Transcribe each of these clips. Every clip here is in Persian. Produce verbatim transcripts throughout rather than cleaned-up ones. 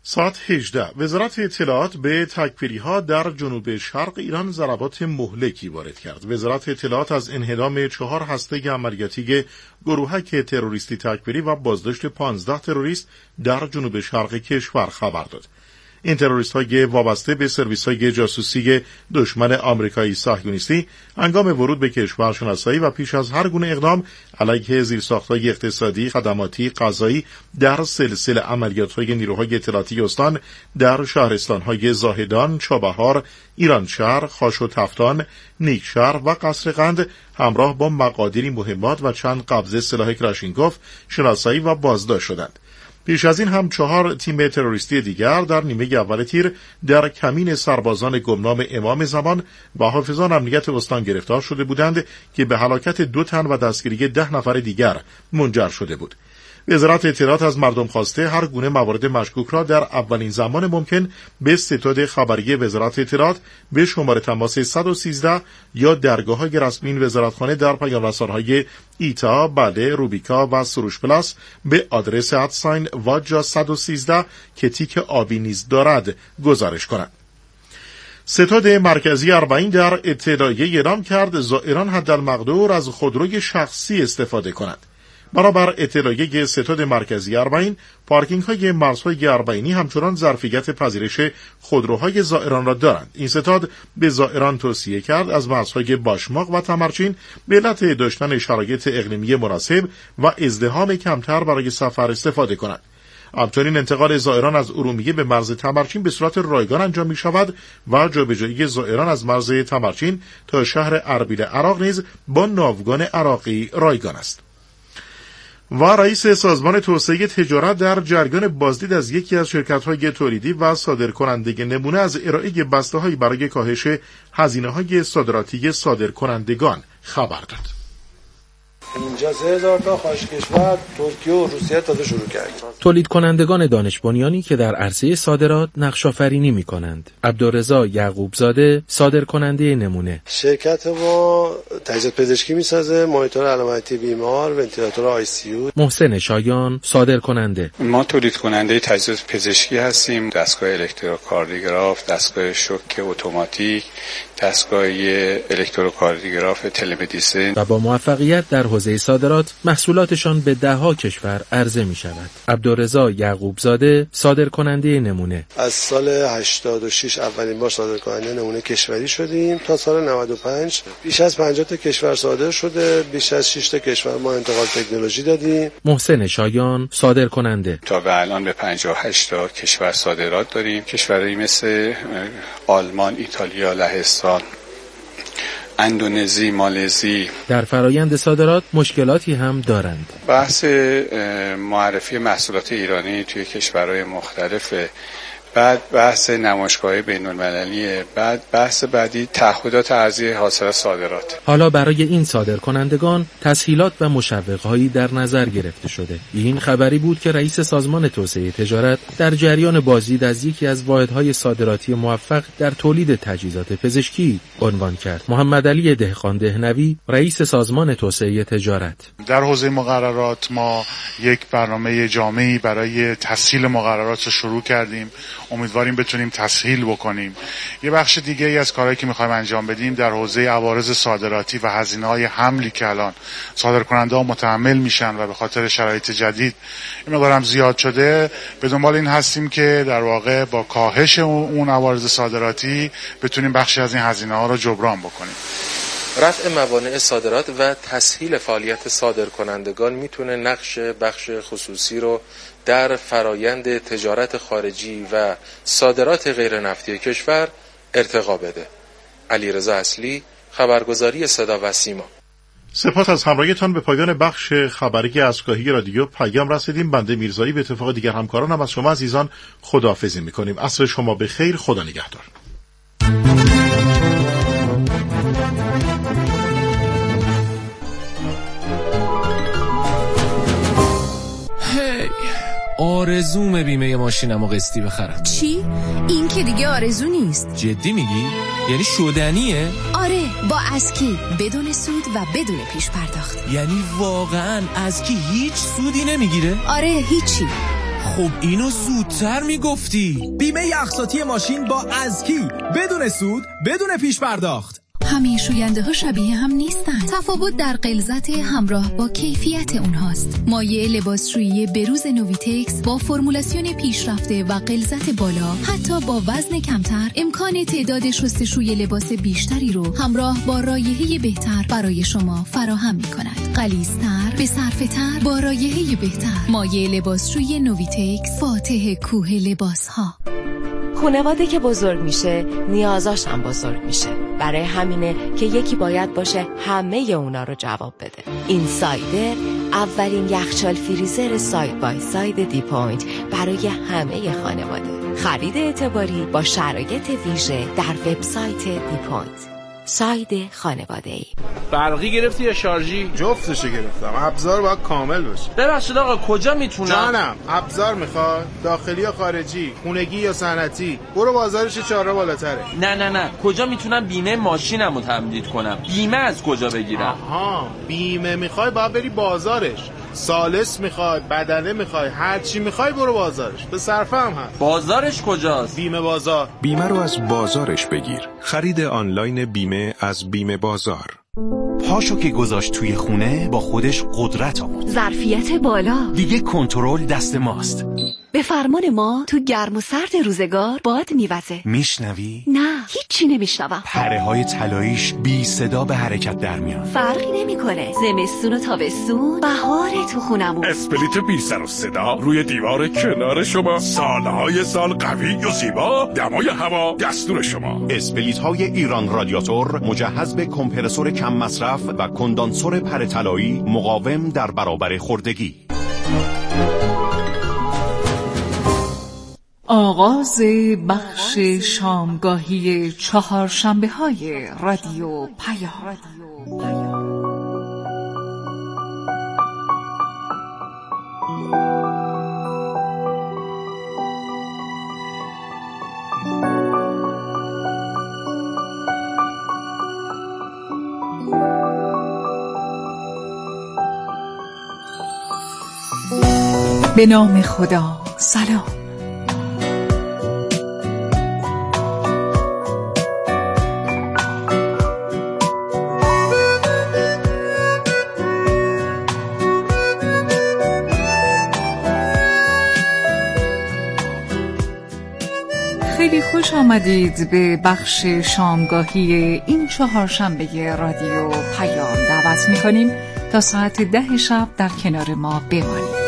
ساعت هجده وزارت اطلاعات به تکفیری‌ها در جنوب شرق ایران ضربات مهلکی وارد کرد. وزارت اطلاعات از انهدام چهار هسته عملیاتی گروهک تروریستی تکفیری و بازداشت پانزده تروریست در جنوب شرق کشور خبر داد. این تروریست‌های وابسته به سرویس‌های جاسوسی دشمن آمریکایی صهیونیستی هنگام ورود به کشور شناسایی و پیش از هر گونه اقدام علیه زیرساخت‌های اقتصادی، خدماتی، قضایی در سلسله عملیات‌های نیروهای اطلاعاتی استان در شهرستان‌های زاهدان، چابهار، ایرانشهر، خاش و تفتان، نیکشهر و قصرقند همراه با مقادیری مهمات و چند قبضه سلاح کلاشینکوف شناسایی و بازداشت شدند. پیش از این هم چهار تیم تروریستی دیگر در نیمه اول تیر در کمین سربازان گمنام امام زمان و حافظان امنیت استان گرفتار شده بودند که به هلاکت دو تن و دستگیری ده نفر دیگر منجر شده بود. وزارت اطلاعات از مردم خواسته هر گونه موارد مشکوک را در اولین زمان ممکن به ستاد خبری وزارت اطلاعات به شماره تماس صد و سیزده یا درگاه‌های رسمی وزارتخانه در پیام رسان‌های ایتا، بله، روبیکا و سروش پلاس به آدرس ادساین واجا صد و سیزده که تیک آبی نیز دارد گزارش کنند. ستاد مرکزی اربعین در اطلاعیه اعلام کرد زائران حدالمقدور از خودروی شخصی استفاده کنند. برابر اطلاعیه ستاد مرکزی اربعین، پارکینگ های مرزهای اربعینی همچنان ظرفیت پذیرش خودروهای زائران را دارند. این ستاد به زائران توصیه کرد از مرزهای باشماق و تمرچین به علت داشتن شرایط اقلیمی مناسب و ازدحام کمتر برای سفر استفاده کنند. همچنین انتقال زائران از ارومیه به مرز تمرچین به صورت رایگان انجام می شود و جابجایی زائران از مرز تمرچین تا شهر اربیل عراق نیز با ناوگان عراقی رایگان است. و رئیس سازمان توسعه تجارت در جریان بازدید از یکی از شرکت‌های تولیدی و صادرکننده نمونه از ارائه بسته‌هایی برای کاهش هزینه‌های صادراتی صادرکنندگان خبر داد. اینجا سه هزار تا خارج کشور ترکیه و روسیه تازه شروع کرد. تولید کنندگان دانش بنیانی که در عرصه صادرات نقش آفرینی می‌کنند. عبدالرضا یعقوب زاده صادر کننده نمونه. شرکت ما تجهیزات پزشکی می‌سازه، مانیتور علامتی بیمار، ونتیلاتور آی سی یو. محسن شایان صادر کننده. ما تولید کننده تجهیزات پزشکی هستیم، دستگاه الکتروکاردیوگراف، دستگاه شوک اتوماتیک، دستگاه الکتروکاردیوگراف تلمدیسین و با موفقیت در حوزه صادرات محصولاتشان به دهها کشور عرضه می شود. عبدالرضا یعقوب زاده صادر کننده نمونه. از سال هشتاد و شش اولین بار صادر کننده نمونه کشوری شدیم تا سال نود و پنج بیش از پنجاه تا کشور صادر شده، بیش از شش تا کشور ما انتقال تکنولوژی دادیم. محسن شایان صادر کننده. تا به الان به پنجاه و هشت تا کشور صادرات داریم. کشورهایی مثل آلمان، ایتالیا، لهستان، اندونزی، مالزی. در فرایند صادرات مشکلاتی هم دارند. بحث معرفی محصولات ایرانی توی کشورهای مختلف، بعد بحث نمایشگاه‌های بین‌المللی، بعد بحث بعدی تعهدات ارزی حاصل صادرات. حالا برای این صادرکنندگان تسهیلات و مشوق‌هایی در نظر گرفته شده. این خبری بود که رئیس سازمان توسعه تجارت در جریان بازدید از یکی از واحدهای صادراتی موفق در تولید تجهیزات پزشکی عنوان کرد. محمد علی دهقان دهنوی رئیس سازمان توسعه تجارت. در حوزه مقررات ما یک برنامه جامعی برای تسهیل مقررات رو شروع کردیم. امیدواریم بتونیم تسهیل بکنیم. یه بخش دیگه ای از کارهایی که میخوایم انجام بدیم در حوزه عوارض صادراتی و هزینه‌های حملی که الان صادرکننده‌ها متحمل میشن و به خاطر شرایط جدید این مقدارم زیاد شده، به دنبال این هستیم که در واقع با کاهش اون عوارض صادراتی بتونیم بخشی از این هزینه‌ها رو جبران بکنیم. رفع موانع صادرات و تسهیل فعالیت صادرکنندگان میتونه نقش بخش خصوصی رو در فرایند تجارت خارجی و صادرات غیر نفتی کشور ارتقا بده. علیرضا اصلی، خبرگزاری صدا و سیما. سپاس از همراهیتان. به پایان بخش خبری ازگاهی رادیو پیام رسیدیم. بنده میرزایی به اتفاق دیگر همکارانم از شما عزیزان خداحافظی میکنیم. عصر شما به خیر. خدا نگهدار. آرزوم بیمه ماشینمو قسطی بخرم. چی؟ این که دیگه آرزو نیست. جدی میگی؟ یعنی شدنیه؟ آره، با اسکی بدون سود و بدون پیش پرداخت. یعنی واقعا اسکی هیچ سودی نمیگیره؟ آره، هیچی. خب اینو زودتر میگفتی. بیمه اقساطی ماشین با ازکی، بدون سود، بدون پیش پرداخت. همه شوینده ها شبیه هم نیستن. تفاوت در غلظت همراه با کیفیت اونهاست. مایع لباسشویی بروز نویتکس با فرمولاسیون پیشرفته و غلظت بالا، حتی با وزن کمتر، امکان تعداد شستشوی لباس بیشتری رو همراه با رایحه بهتر برای شما فراهم می‌کند. غلیظ‌تر، به صرفه‌تر، با رایحه بهتر. مایع لباسشویی نویتکس، فاتح کوه لباس‌ها. خانواده که بزرگ میشه نیازاش هم بزرگ میشه. برای همینه که یکی باید باشه همه اونا رو جواب بده. این سایدر اولین یخچال فریزر ساید بای ساید دی پوینت برای همه خانواده. خرید اعتباری با شرایط ویژه در وبسایت دی پوینت. ساید خانواده‌ای. برقی گرفتی یا شارژی؟ جفتشو گرفتم. ابزار باید کامل باشه. ببخشید آقا کجا میتونم؟ جانم، ابزار میخواد؟ داخلی یا خارجی؟ خونگی یا صنعتی؟ برو بازارش چهار راه بالاتره. نه نه نه، کجا میتونم بیمه ماشینمو تمدید کنم؟ بیمه از کجا بگیرم؟ آها، بیمه میخوای باید بری بازارش. سالس میخوای، بدنه میخوای، هر چی میخوای برو بازارش. به صرفه هم هست. بازارش کجاست؟ بیمه بازار. بیمه رو از بازارش بگیر. خرید آنلاین بیمه از بیمه بازار. پاشو که گذاشت توی خونه با خودش قدرت آورد. ظرفیت بالا. دیگه کنترل دست ماست. به فرمان ما تو گرم و سرد روزگار باد میوزه. میشنوی؟ نه، هیچی نمیشنوم. پره های طلاییش بی صدا به حرکت در میان. فرقی نمیکنه. زمستون و تابستون، بهار تو خونمون. اسپلیت بی سر و صدا روی دیوار کنار شما، سالهای سال قوی و زیبا، دمای هوا دستور شما. اسپلیت های ایران رادیاتور مجهز به کمپرسور کم مصرف و کندانسور پره طلایی مقاوم در برابر خوردگی. آغاز بخش شامگاهی چهارشنبه های رادیو پیام. به نام خدا. سلام. خیلی خوش آمدید به بخش شامگاهی این چهارشنبه رادیو پیام. دعوت می‌کنیم تا ساعت ده شب در کنار ما بمانید.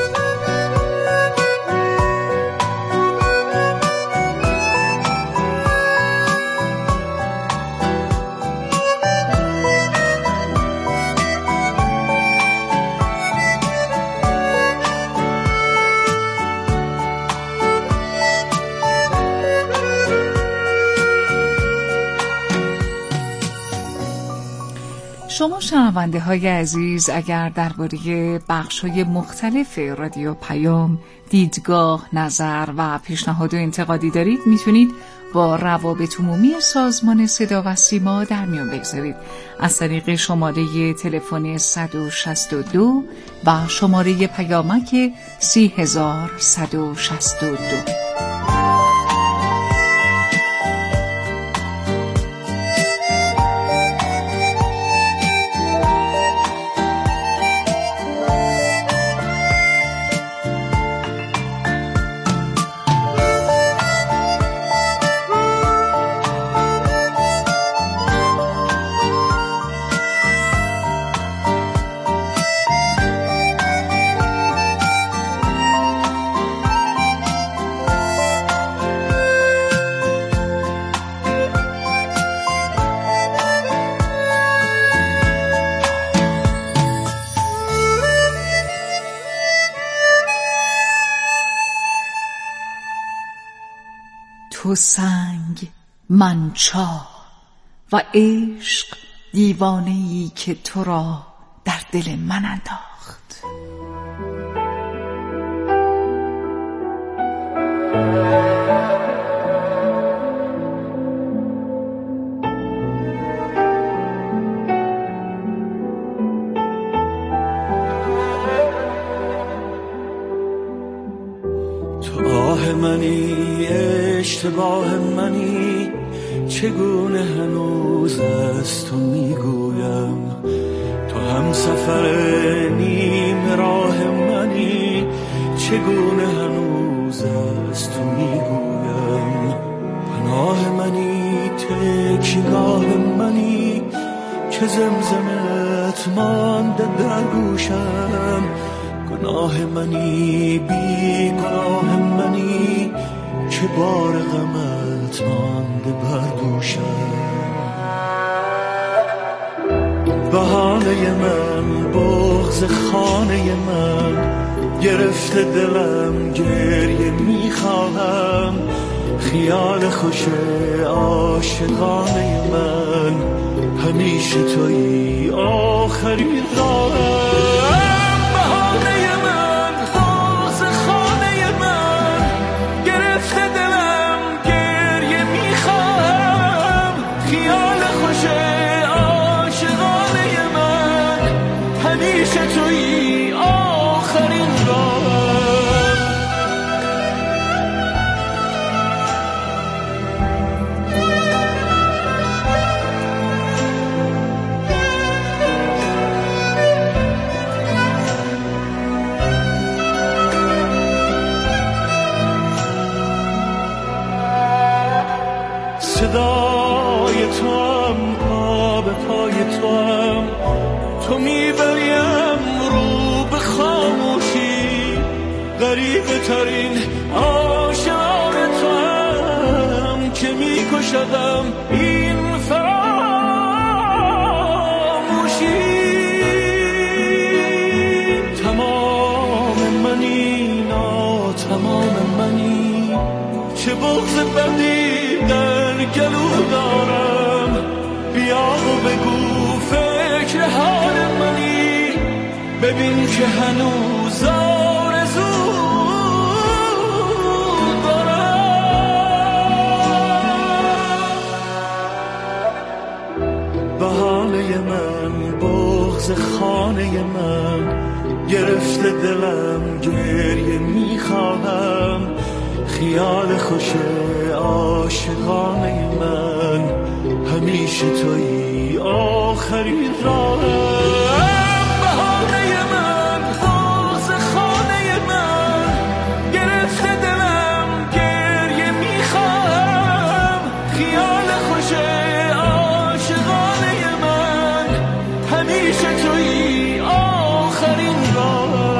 شما شنونده های عزیز اگر درباره بخش‌های مختلف رادیو پیام دیدگاه، نظر و پیشنهاد و انتقادی دارید میتونید با روابط عمومی سازمان صدا و سیما در میان بگذارید از طریق شماره تلفن صد و شصت و دو و شماره پیامک سی هزار صد و شصت و دو. تو سنگ من چاه و عشق دیوانه‌ای که تو را در دل من انداخت. تو آه منی اشتباه منی، چگونه هنوز از تو میگویم. تو هم سفر نیم راه منی، چگونه هنوز از تو میگویم. پناه منی تکیگاه منی، که زمزمت مانده در گوشم. گناه منی بی گناه منی، که بار غمت مانده بر دوشم. بهانه من بغض خانه من، گرفته دلم گریه میخواهم. خیال خوش عاشقانه من، همیشه تویی آخرین راهم. بهانه من بغض خانه من، گرفته دلم گریه میخواهم. خیال خوش عاشقانه من، همیشه تویی آخرین راهم. صدای تو هم پا به پای تو هم، تو میبریم رو به خاموشی. غریبه ترین عاشق تو هم، که میکشدم این فراموشی. تمام منی نا تمام منی، چه بغض بدی در گلو دارم. بیا و بگو فکر حال منی، ببین که هنوز آرزو دارم. بهانه من بغض خانه من، گرفته دلم گریه میخواهم. خیال خوش عاشقانه من، همیشه تویی آخرین راهم. بهانه من بغض خانه من، گرفته دلم گریه میخواهم. خیال خوش عاشقانه من، همیشه تویی آخرین راهم.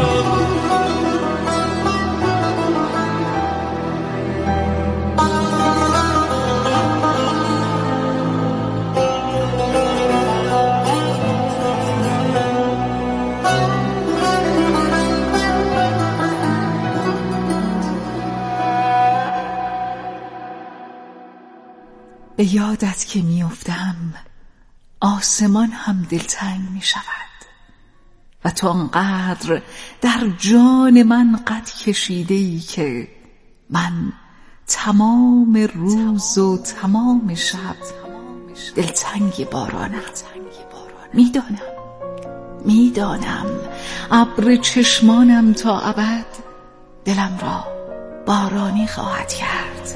به یادت که میافتم، آسمان هم دلتنگ می شود و تو انقدر در جان من قد کشیده ای که من تمام روز و تمام شب دلتنگ بارانم. میدانم میدانم ابر چشمانم تا ابد دلم را بارانی خواهد کرد.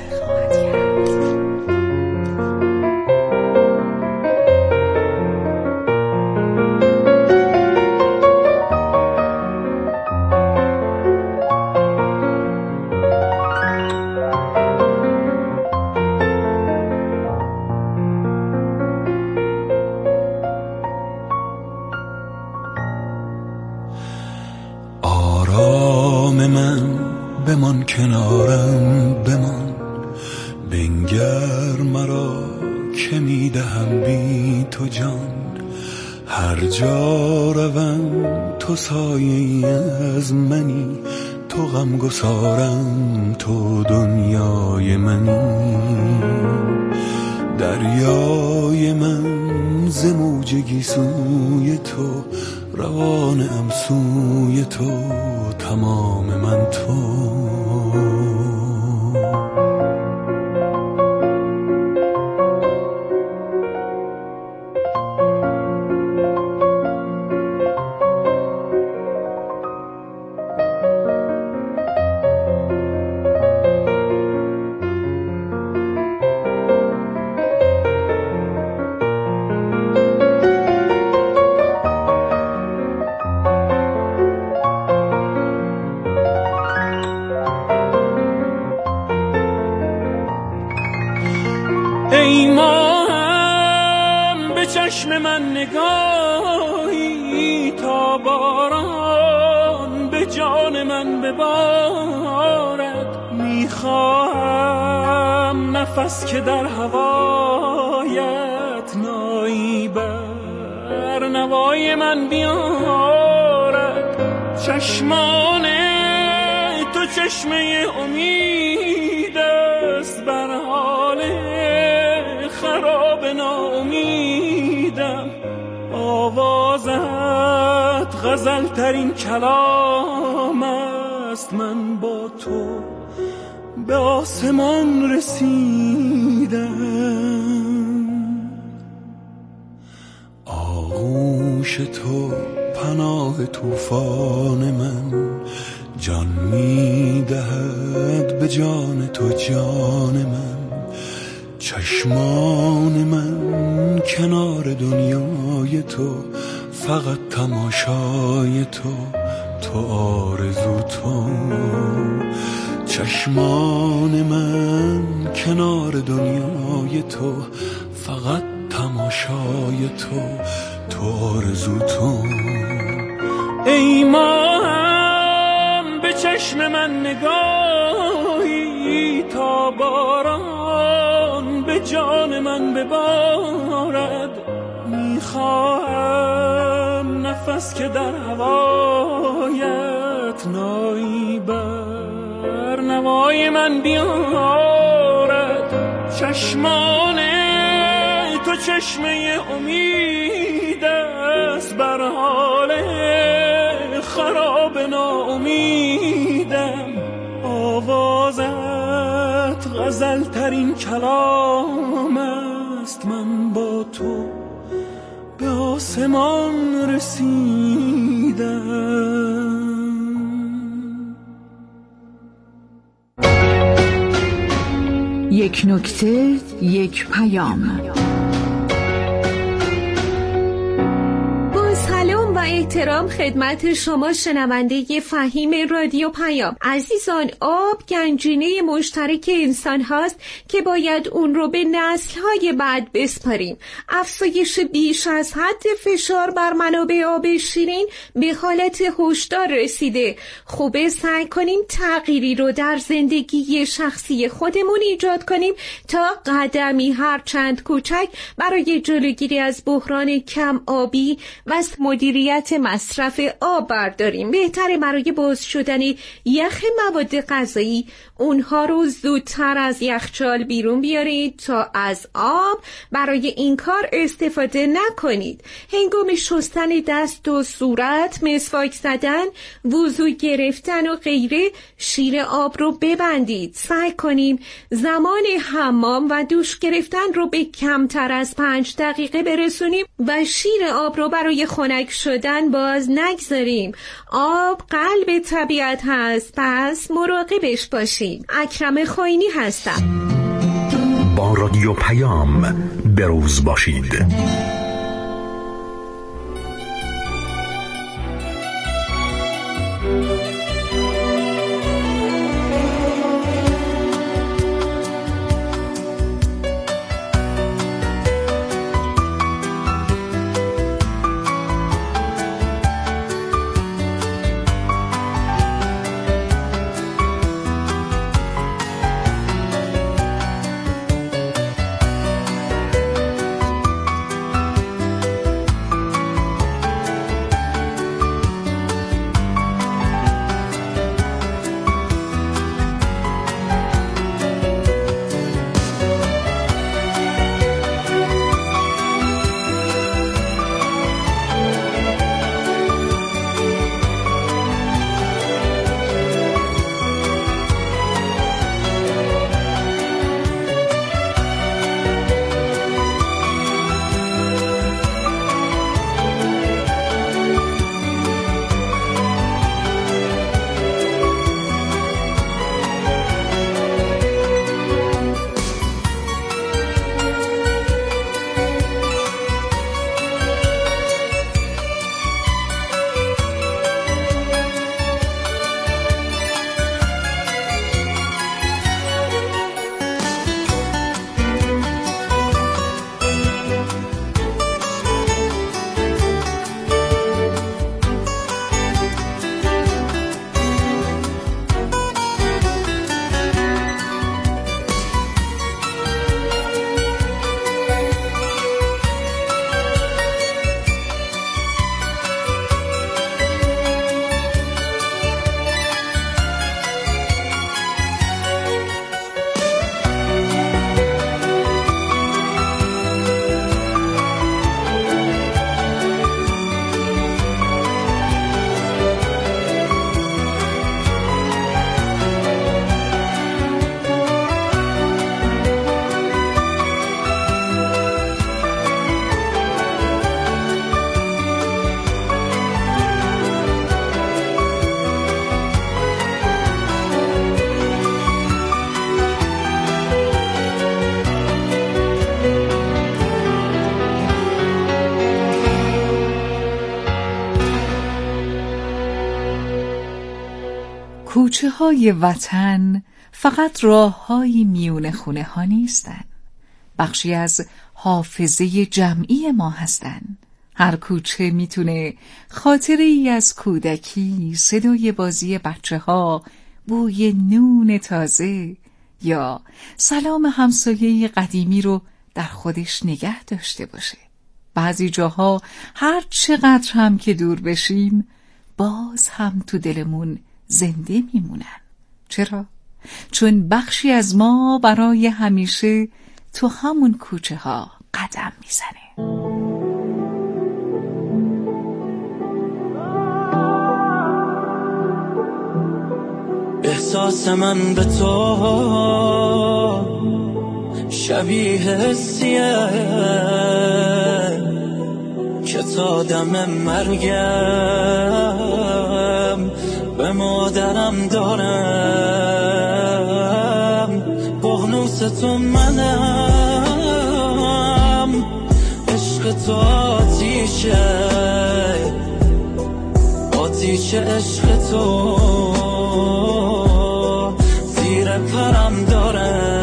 بمان کنارم بمان، بنگر مرا که میدهم بی تو جان. هر جا روم تو سایه از منی، تو غمگسارم تو دنیای منی. دریای من ز موج گیسوی تو، روانم سوی تو، تمام من تو. چشم من نگاهی تا باران به جان من ببارد. میخواهم نفس که در هوایت نایی بر نوای من بیارد. چشمان تو چشمه امید است بر حال خراب ناامیدم. آوازت غزل ترین کلام است، من با تو به آسمان رسیدم. آغوش تو پناه طوفان من، جان می دهد به جان تو جان من. چشمان من کنار دنیای تو، فقط تماشای تو، تو آرزو تو. چشمان من کنار دنیای تو، فقط تماشای تو، تو آرزو تو. ای ماهم به چشم من نگاهی تا باران به جان من ببارد. میخواهم نفس که در هوایت نایی بر نوای من بیارد. چشمان تو چشمه امید است بر حال خراب ناامیدم. آوازت غزل ترین کلام است، من با تو به آسمان رسیدم. یک نکته، یک پیام. سلام و احترام خدمت شما شنونده فهیم رادیو پیام. عزیزان، آب گنجینه مشترک انسان هاست که باید اون رو به نسل های بعد بسپاریم. افزایش بیش از حد فشار بر منابع آب شیرین به حالت هشدار رسیده. خوبه سعی کنیم تغییری رو در زندگی شخصی خودمون ایجاد کنیم تا قدمی هرچند کوچک برای جلوگیری از بحران کم آبی و مدیریت مصرف آب برداریم. بهتره برای باز شدن یخ مواد غذایی اونها رو زودتر از یخچال بیرون بیارید تا از آب برای این کار استفاده نکنید. هنگام شستن دست و صورت، مسواک زدن، وضو گرفتن و غیره شیر آب رو ببندید. سعی کنیم زمان حمام و دوش گرفتن رو به کمتر از پنج دقیقه برسونیم و شیر آب رو برای خنک شدن باز نگذاریم. آب قلب طبیعت هست، پس مراقبش باشید. اکرم خوینی هستم. با رادیو پیام بروز باشید. کوچه های وطن فقط راه های میون خونه ها نیستن، بخشی از حافظه جمعی ما هستن. هر کوچه میتونه خاطره ای از کودکی، صدای بازی بچه ها، بوی نون تازه یا سلام همسایه قدیمی رو در خودش نگه داشته باشه. بعضی جاها هر چقدر هم که دور بشیم باز هم تو دلمون زنده میمونن. چرا؟ چون بخشی از ما برای همیشه تو همون کوچه ها قدم میزنه. احساس من به تو شبیه حسیه که تا دم مرگم به مادرم دارم. بغنوس تو منم، عشق تو آتیشه، آتیش عشق تو زیر پرم داره.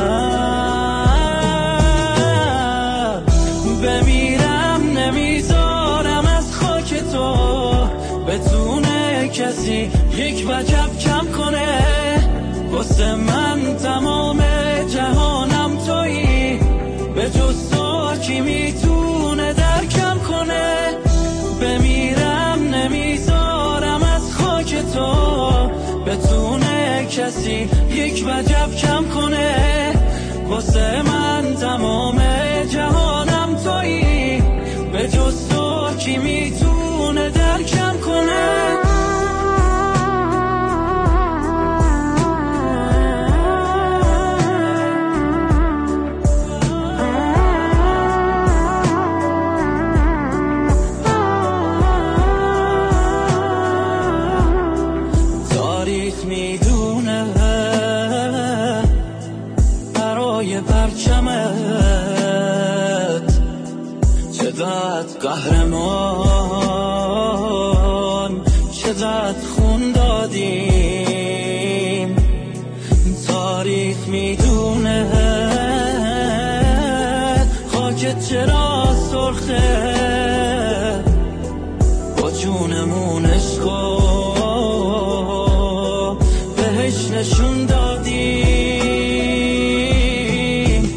بمیرم نمیذارم از خاک تو بتونه کسی یک وجب کم کنه. واسه من تمام جهانم تویی، به جز تو کی میتونه درکم کنه. بمیرم نمیذارم از خاک تو بتونه کسی یک وجب کم کنه. واسه من تمام جهانم تویی، به جز تو کی میتونه درکم کنه. قهرمان چقدر خون دادیم، تاریخ میدونه خاکت چرا سرخه. با جونمون عشقو بهش نشون دادیم.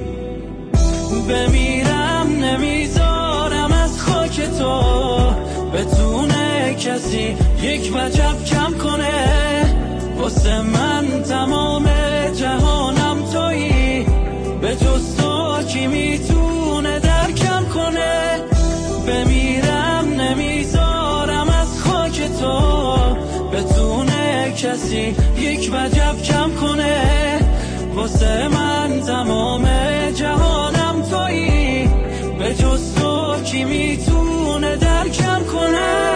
بمیرم نمیذارم از خاک تو بتونه کسی یک وجب کم کنه. واسه من تمام جهانم تویی، به جز تو کی میتونه درکم کنه. بمیرم نمیذارم از خاک تو بتونه کسی یک وجب کم کنه. واسه من تمام جهانم تویی، به جز تو کی میتونه درکم کنه.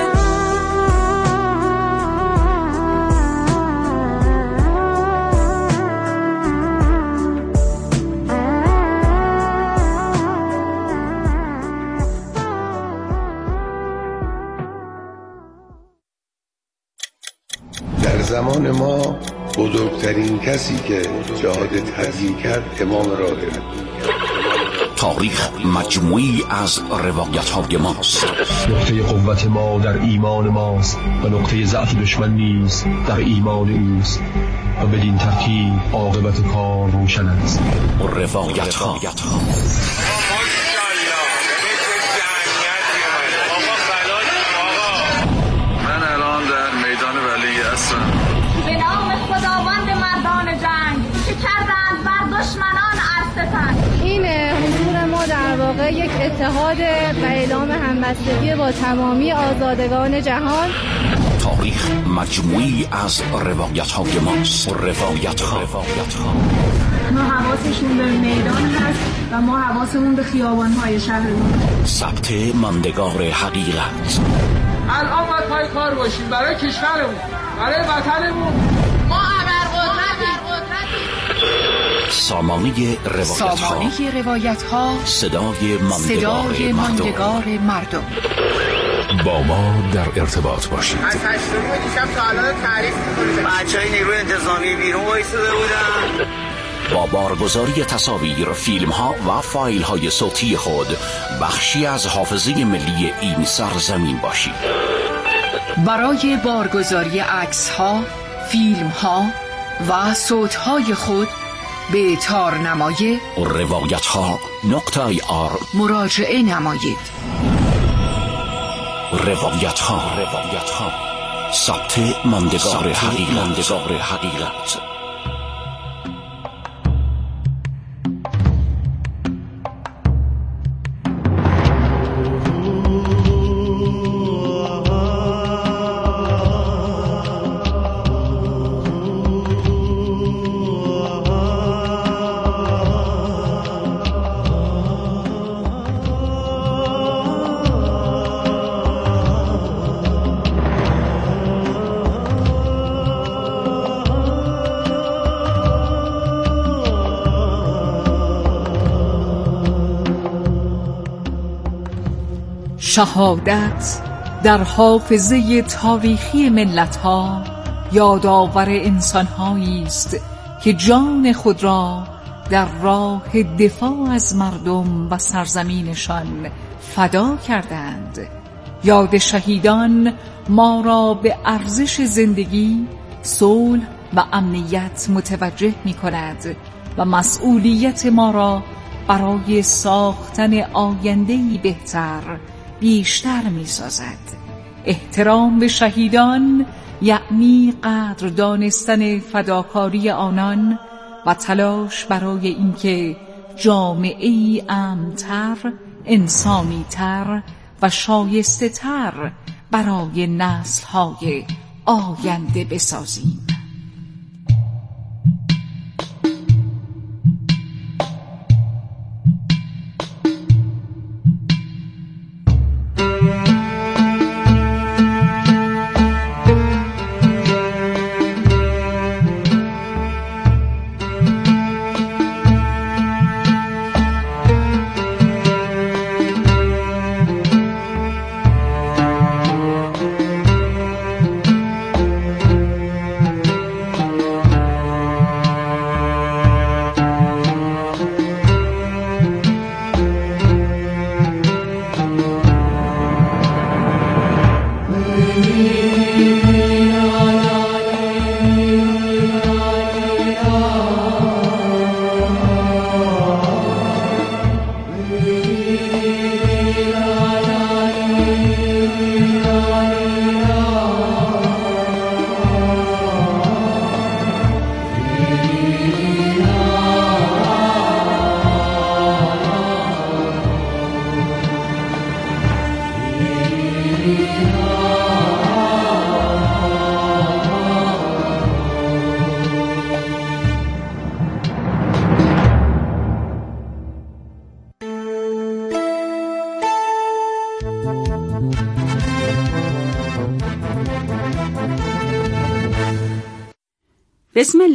در زمان ما بزرگترین کسی که جهاد تبلیغ کرد امام راهب. تاریخ مجموعی از روایت‌های ماست. نقطه قوت ما در ایمان ماست و نقطه ضعف دشمن نیز در ایمان اوست و بدین ترتیب عاقبت کار روشن است. روایت‌ها من الان در میدان ولی هستم. به نام خداوند مردان جنگ که کردند بر دشمنان عرصتن. این حضور ما در واقع یک اتحاد و اعلام همبستگی با تمامی آزادگان جهان. تاریخ مجموعی از روایت‌های ماست. روایت‌ها ما حواسشون به میدان هست و ما حواسمون به خیابان‌های شهرمون. ثبت ماندگار حقیقت. الان باید پای کار باشیم برای کشورمون، برای وطنمون. ما ابرقدرتیم. سامانه روایت‌ها. سامانه روایت‌ها. صدای ماندگار, صدای ماندگار مردم. با ما در ارتباط باشید. از هشتمی دیشب تا الان تعریف می‌کنید. بچه‌های نیروی انتظامی بیرون وایساده بودن. با بارگذاری تصاویر، فیلم ها و فایل های صوتی خود بخشی از حافظه ملی این سرزمین باشید. برای بارگذاری عکس ها، فیلم ها و صوت های خود به تارنمای روایت ها نقطه ای آر مراجعه نمایید. روایت ها روایت ها ثبت ماندگار حقیقت. شهادت در حافظه تاریخی ملت‌ها یادآور انسان‌هایی است که جان خود را در راه دفاع از مردم و سرزمینشان فدا کردند. یاد شهیدان ما را به ارزش زندگی، صلح و امنیت متوجه می‌کند و مسئولیت ما را برای ساختن آینده‌ای بهتر بیشتر می سازد. احترام به شهیدان یعنی قدر دانستن فداکاری آنان و تلاش برای اینکه جامعه‌ای امن‌تر، انسانی‌تر و شایسته‌تر برای نسل‌های آینده بسازیم. بسم الله.